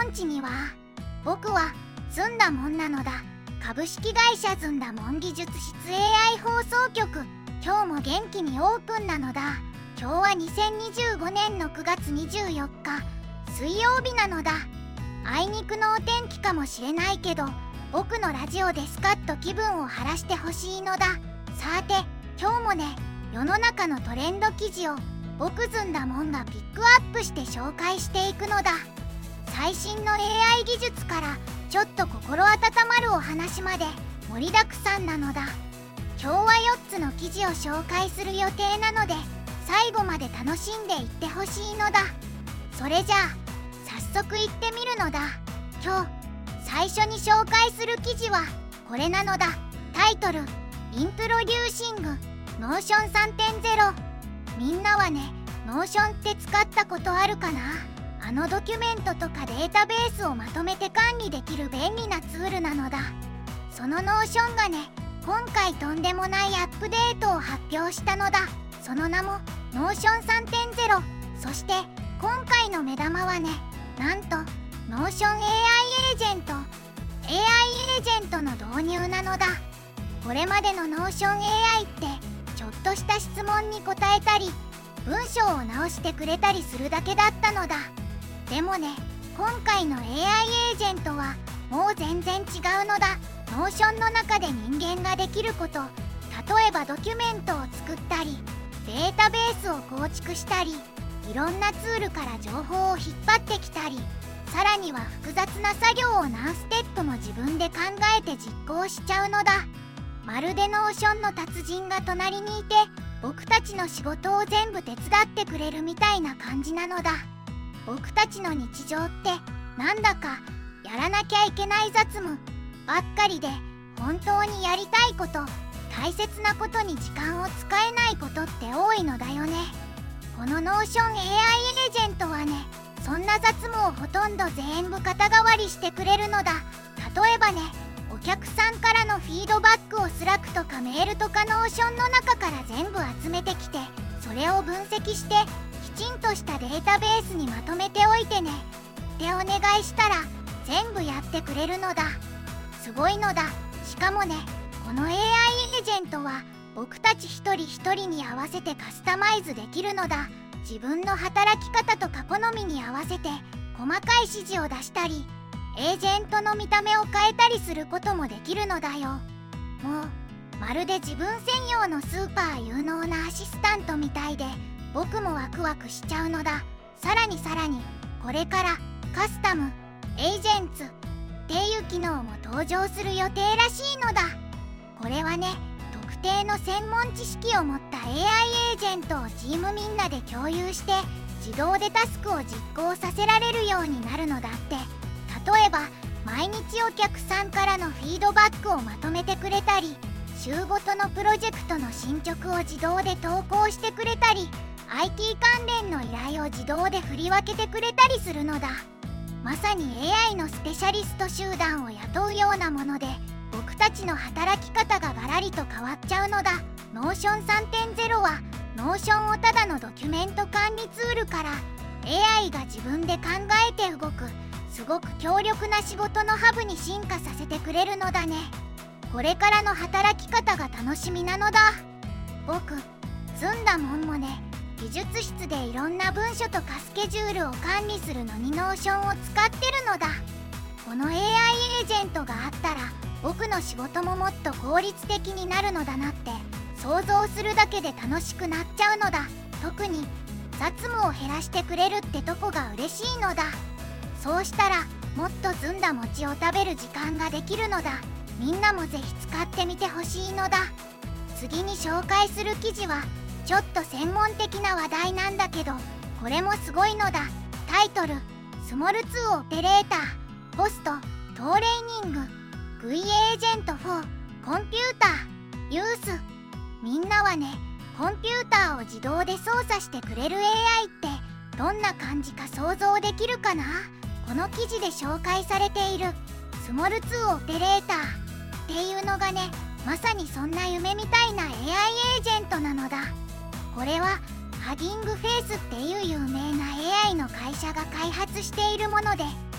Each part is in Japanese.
本地には僕はずんだもんなのだ。株式会社ずんだもん技術室 AI 放送局、今日も元気にオープンなのだ。今日は2025年の9月24日水曜日なのだ。あいにくのお天気かもしれないけど、僕のラジオでスカッと気分を晴らしてほしいのだ。さて今日もね、世の中のトレンド記事を僕ずんだもんがピックアップして紹介していくのだ。最新の AI 技術からちょっと心温まるお話まで盛りだくさんなのだ。今日は4つの記事を紹介する予定なので、最後まで楽しんでいってほしいのだ。それじゃあ早速いってみるのだ。今日最初に紹介する記事はこれなのだ。タイトル、インプロデューシングノーション 3.0。 みんなはね、ノーションって使ったことあるかな？ドキュメントとかデータベースをまとめて管理できる便利なツールなのだ。そのノーションがね、今回とんでもないアップデートを発表したのだ。その名もノーション 3.0。 そして今回の目玉はね、なんとノーション AI エージェントの導入なのだ。これまでのノーション AI ってちょっとした質問に答えたり文章を直してくれたりするだけだったのだ。でもね、今回の AI エージェントはもう全然違うのだ。ノーションの中で人間ができること、例えばドキュメントを作ったりデータベースを構築したり、いろんなツールから情報を引っ張ってきたり、さらには複雑な作業を何ステップも自分で考えて実行しちゃうのだ。まるでノーションの達人が隣にいて、僕たちの仕事を全部手伝ってくれるみたいな感じなのだ。僕たちの日常ってなんだかやらなきゃいけない雑務ばっかりで、本当にやりたいこと、大切なことに時間を使えないことって多いのだよね。このノーション AI エージェントはね、そんな雑務をほとんど全部肩代わりしてくれるのだ。例えばね、お客さんからのフィードバックをスラックとかメールとかノーションの中から全部集めてきて、それを分析してきちんとしたデータベースにまとめておいてねってお願いしたら全部やってくれるのだ。すごいのだ。しかもね、この AI エージェントは僕たち一人一人に合わせてカスタマイズできるのだ。自分の働き方とか好みに合わせて細かい指示を出したり、エージェントの見た目を変えたりすることもできるのだよ。もうまるで自分専用のスーパー有能なアシスタントみたいで、僕もワクワクしちゃうのだ。さらにこれからカスタムエージェンツっていう機能も登場する予定らしいのだ。これはね、特定の専門知識を持った AI エージェントをチームみんなで共有して自動でタスクを実行させられるようになるのだって。例えば毎日お客さんからのフィードバックをまとめてくれたり、週ごとのプロジェクトの進捗を自動で投稿してくれたり、 IT 関連の依頼を自動で振り分けてくれたりするのだ。まさに AI のスペシャリスト集団を雇うようなもので、僕たちの働き方がガラリと変わっちゃうのだ。ノーション 3.0 はノーションをただのドキュメント管理ツールから AI が自分で考えて動くすごく強力な仕事のハブに進化させてくれるのだね。これからの働き方が楽しみなのだ。僕ずんだもんもね、技術室でいろんな文書とかスケジュールを管理するのにノーションを使ってるのだ。この AI エージェントがあったら僕の仕事ももっと効率的になるのだなって想像するだけで楽しくなっちゃうのだ。特に雑務を減らしてくれるってとこが嬉しいのだ。そうしたらもっとずんだ餅を食べる時間ができるのだ。みんなもぜひ使ってみてほしいのだ。次に紹介する記事はちょっと専門的な話題なんだけど、これもすごいのだ。タイトル、スモル2オペレーターポストトーレーニング GUI エージェント4コンピューターユース。みんなはね、コンピューターを自動で操作してくれる AI ってどんな感じか想像できるかな。この記事で紹介されているスモル2オペレーターっていうのがね、まさにそんな夢みたいな AI エージェントなのだ。これはハギングフェイスっていう有名な AI の会社が開発しているもので、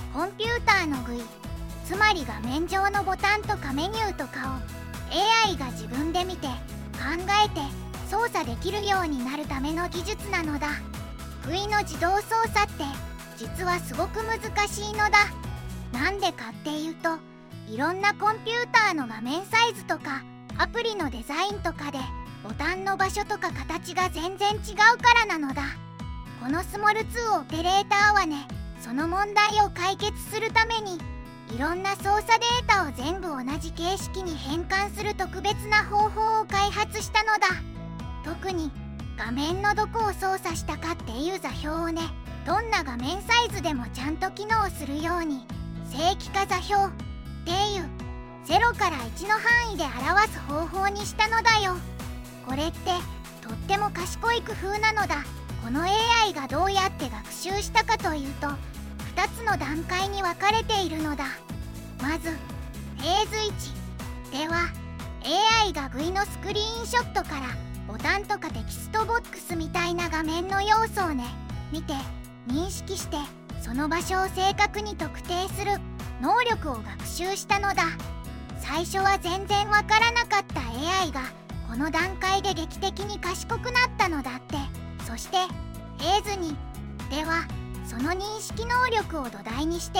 コンピューターのGUI、つまり画面上のボタンとかメニューとかを AI が自分で見て考えて操作できるようになるための技術なのだ。GUI の自動操作って実はすごく難しいのだ。なんでかっていうと、いろんなコンピューターの画面サイズとかアプリのデザインとかでボタンの場所とか形が全然違うからなのだ。このスモル2オペレーターはね、その問題を解決するためにいろんな操作データを全部同じ形式に変換する特別な方法を開発したのだ。特に画面のどこを操作したかっていう座標をね、どんな画面サイズでもちゃんと機能するように正規化座標っていう0から1の範囲で表す方法にしたのだよ。これってとっても賢い工夫なのだ。この AI がどうやって学習したかというと、2つの段階に分かれているのだ。まずフェーズ1では AI がGUI のスクリーンショットからボタンとかテキストボックスみたいな画面の要素をね、見て認識してその場所を正確に特定する能力を学習したのだ。最初は全然わからなかった AI がこの段階で劇的に賢くなったのだって。そしてフェーズ2ではその認識能力を土台にして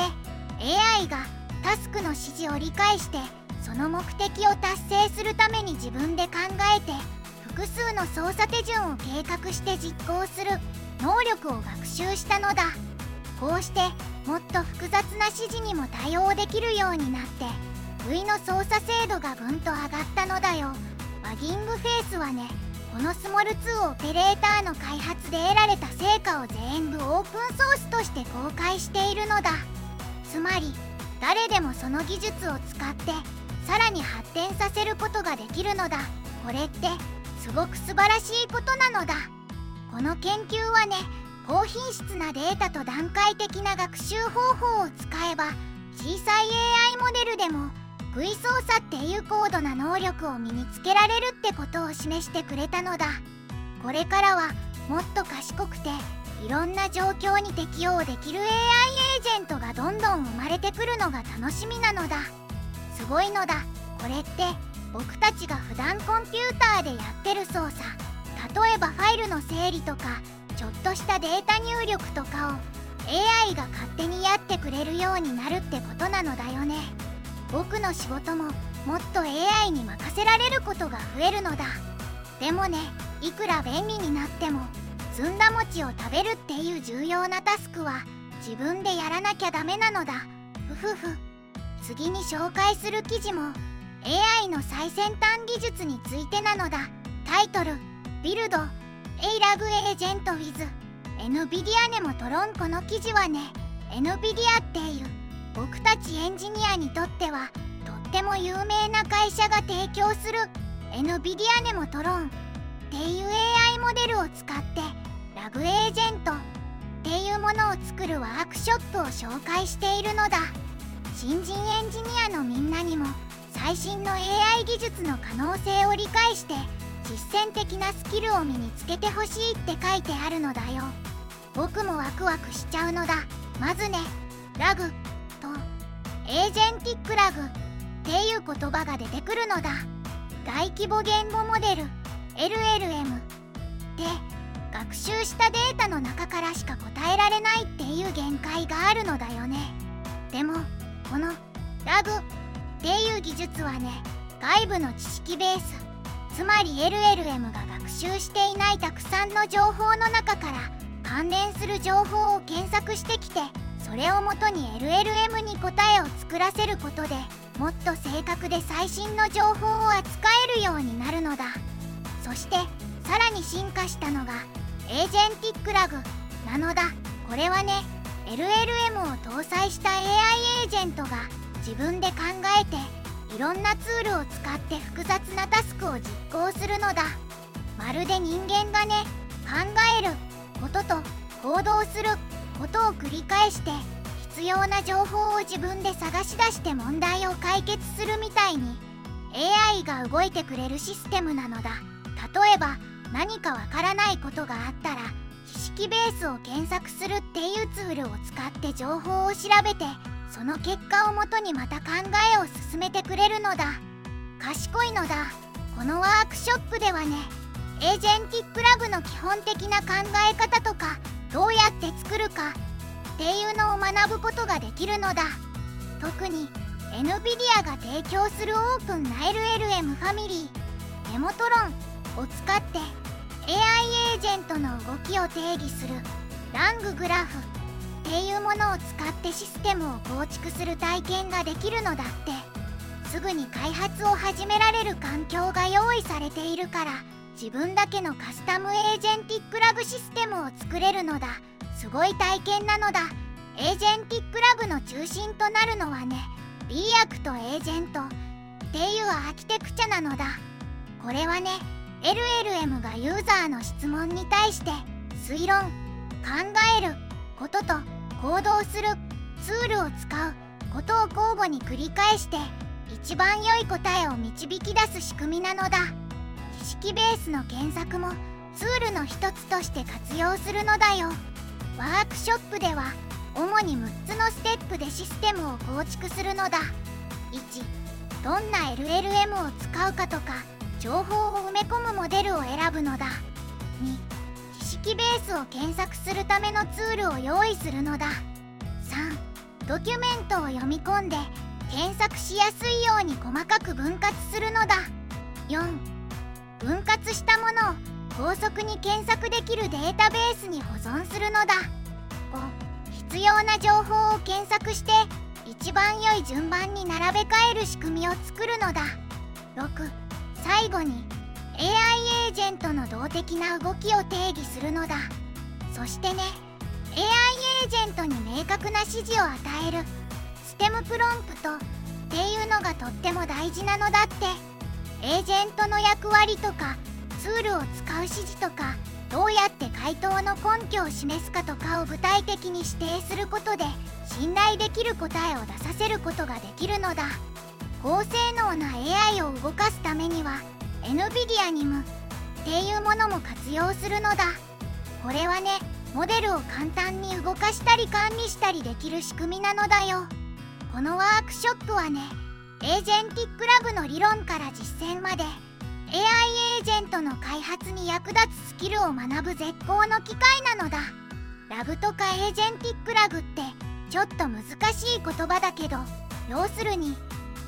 AI がタスクの指示を理解してその目的を達成するために自分で考えて複数の操作手順を計画して実行する能力を学習したのだ。こうしてもっと複雑な指示にも対応できるようになってGUI の操作精度がぐんと上がったのだよ。ワギングフェイスはね、このスモル2オペレーターの開発で得られた成果を全部オープンソースとして公開しているのだ。つまり誰でもその技術を使ってさらに発展させることができるのだ。これってすごく素晴らしいことなのだ。この研究はね、高品質なデータと段階的な学習方法を使えば小さい AI モデルでもGUI 操作っていう高度な能力を身につけられるってことを示してくれたのだ。これからはもっと賢くていろんな状況に適応できる AI エージェントがどんどん生まれてくるのが楽しみなのだ。すごいのだ。これって僕たちが普段コンピューターでやってる操作、例えばファイルの整理とかちょっとしたデータ入力とかを AI が勝手にやってくれるようになるってことなのだよね。僕の仕事ももっと AI に任せられることが増えるのだ。でもね、いくら便利になってもずんだ餅を食べるっていう重要なタスクは自分でやらなきゃダメなのだ。ふふふ。次に紹介する記事も AI の最先端技術についてなのだ。タイトル Build a RAG Agent with NVIDIA ネモトロン。この記事はね、 NVIDIA っていう僕たちエンジニアにとってはとっても有名な会社が提供する NVIDIA ネモトロンっていう AI モデルを使ってラグエージェントっていうものを作るワークショップを紹介しているのだ。新人エンジニアのみんなにも最新の AI 技術の可能性を理解して実践的なスキルを身につけてほしいって書いてあるのだよ。僕もワクワクしちゃうのだ。まずね、ラグとエージェンティックラグっていう言葉が出てくるのだ。大規模言語モデル LLM で学習したデータの中からしか答えられないっていう限界があるのだよね。でもこのラグっていう技術はね、外部の知識ベース、つまり LLM が学習していないたくさんの情報の中から関連する情報を検索してきて、それをもとに LLM に答えを作らせることでもっと正確で最新の情報を扱えるようになるのだ。そしてさらに進化したのがエージェンティックラグなのだ。これはね、 LLM を搭載した AI エージェントが自分で考えていろんなツールを使って複雑なタスクを実行するのだ。まるで人間がね、考えることと行動することを繰り返して必要な情報を自分で探し出して問題を解決するみたいに AI が動いてくれるシステムなのだ。例えば何かわからないことがあったら知識ベースを検索するっていうツールを使って情報を調べて、その結果をもとにまた考えを進めてくれるのだ。賢いのだ。このワークショップではね、エージェンティックラブの基本的な考え方とか、どうやって作るかっていうのを学ぶことができるのだ。特に NVIDIA が提供するオープンな LLM ファミリーメモトロンを使って AI エージェントの動きを定義するランググラフっていうものを使ってシステムを構築する体験ができるのだって。すぐに開発を始められる環境が用意されているから、自分だけのカスタムエージェンティックラブシステムを作れるのだ。すごい体験なのだ。エージェンティックラブの中心となるのはね、B アクトエージェントっていうアーキテクチャなのだ。これはね、LLM がユーザーの質問に対して推論、考えることと行動するツールを使うことを交互に繰り返して一番良い答えを導き出す仕組みなのだ。知識ベースの検索もツールの一つとして活用するのだよ。ワークショップでは主に6つのステップでシステムを構築するのだ。1、どんな LLM を使うかとか情報を埋め込むモデルを選ぶのだ。2、知識ベースを検索するためのツールを用意するのだ。3、ドキュメントを読み込んで検索しやすいように細かく分割するのだ。4、分割したものを高速に検索できるデータベースに保存するのだ。5、必要な情報を検索して一番良い順番に並べ替える仕組みを作るのだ。6、最後に AI エージェントの動的な動きを定義するのだ。そしてね、 AI エージェントに明確な指示を与えるステムプロンプトっていうのがとっても大事なのだって。エージェントの役割とかツールを使う指示とか、どうやって回答の根拠を示すかとかを具体的に指定することで信頼できる答えを出させることができるのだ。高性能な AI を動かすためには NVIDIA ニムっていうものも活用するのだ。これはね、モデルを簡単に動かしたり管理したりできる仕組みなのだよ。このワークショップはね、エージェンティックラブの理論から実践まで AI エージェントの開発に役立つスキルを学ぶ絶好の機会なのだ。ラブとかエージェンティックラブってちょっと難しい言葉だけど、要するに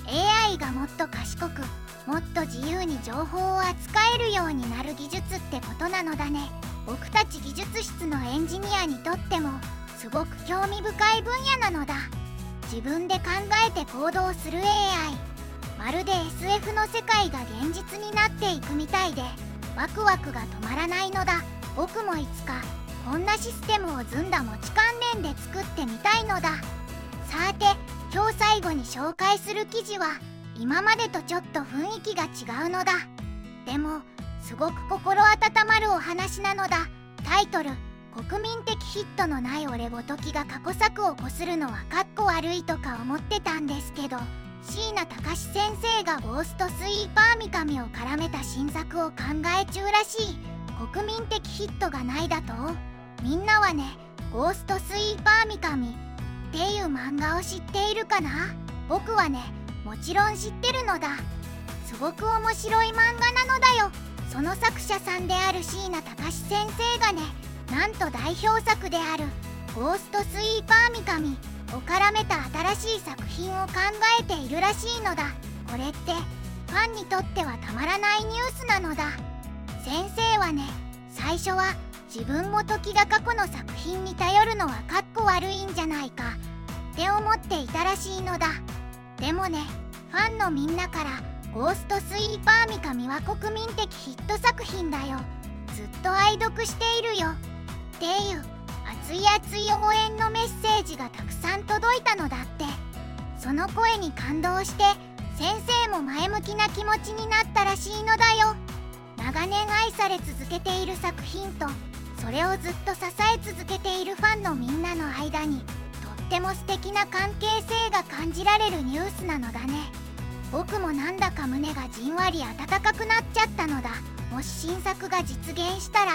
AI がもっと賢くもっと自由に情報を扱えるようになる技術ってことなのだね。僕たち技術室のエンジニアにとってもすごく興味深い分野なのだ。自分で考えて行動する AI、 まるで SF の世界が現実になっていくみたいでワクワクが止まらないのだ。僕もいつかこんなシステムをずんだ餅関連で作ってみたいのだ。さて、今日最後に紹介する記事は今までとちょっと雰囲気が違うのだ。でもすごく心温まるお話なのだ。タイトル、国民的ヒットのない俺ごときが過去作をこするのはかっこ悪いとか思ってたんですけど、椎名隆先生がゴーストスイーパー三上を絡めた新作を考え中らしい。国民的ヒットがないだと。みんなはね、ゴーストスイーパー三上っていう漫画を知っているかな？僕はね、もちろん知ってるのだ。すごく面白い漫画なのだよ。その作者さんである椎名隆先生がね、なんと代表作であるゴーストスイーパー三上を絡めた新しい作品を考えているらしいのだ。これってファンにとってはたまらないニュースなのだ。先生はね、最初は自分も時が過去の作品に頼るのはかっこ悪いんじゃないかって思っていたらしいのだ。でもね、ファンのみんなからゴーストスイーパー三上は国民的ヒット作品だよ、ずっと愛読しているよっていう熱い熱い応援のメッセージがたくさん届いたのだって。その声に感動して先生も前向きな気持ちになったらしいのだよ。長年愛され続けている作品とそれをずっと支え続けているファンのみんなの間にとっても素敵な関係性が感じられるニュースなのだね。僕もなんだか胸がじんわり温かくなっちゃったのだ。もし新作が実現したら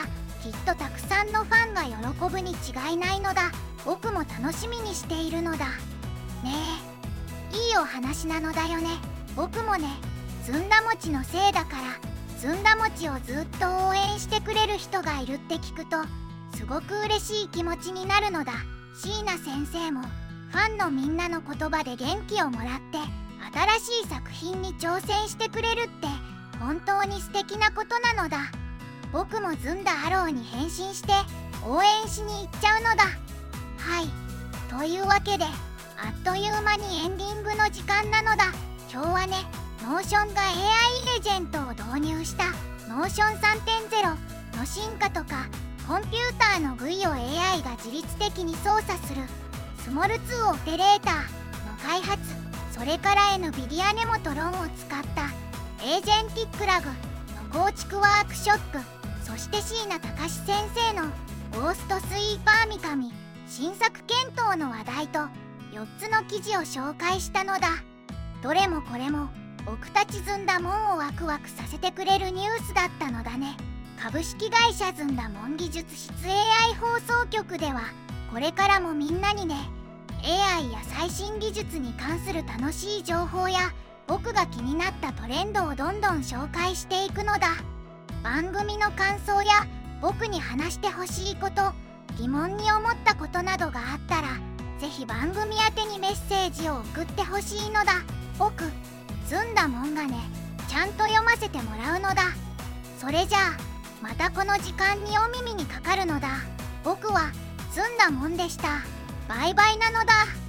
きっとたくさんのファンが喜ぶに違いないのだ。僕も楽しみにしているのだ。ねえ、いいお話なのだよね。僕もね、ずんだ餅のせいだからずんだ餅をずっと応援してくれる人がいるって聞くとすごく嬉しい気持ちになるのだ。椎名先生もファンのみんなの言葉で元気をもらって新しい作品に挑戦してくれるって本当に素敵なことなのだ。僕もずんだハローに変身して応援しに行っちゃうのだ。はい、というわけであっという間にエンディングの時間なのだ。今日はね、ノーションが AI エージェントを導入したノーション 3.0 の進化とか、コンピューターの V を AI が自律的に操作するスモル2オペレーターの開発、それから NVIDIA ネモトロンを使ったエージェンティックラグの構築ワークショップ、そして椎名隆先生のゴーストスイーパー三上新作検討の話題と4つの記事を紹介したのだ。どれもこれも僕たちずんだもんをワクワクさせてくれるニュースだったのだね。株式会社ずんだもん技術室 AI 放送局ではこれからもみんなにね、 AI や最新技術に関する楽しい情報や僕が気になったトレンドをどんどん紹介していくのだ。番組の感想や僕に話してほしいこと、疑問に思ったことなどがあったらぜひ番組宛てにメッセージを送ってほしいのだ。僕ずんだもんがね、ちゃんと読ませてもらうのだ。それじゃあまたこの時間にお耳にかかるのだ。僕はずんだもんでした。バイバイなのだ。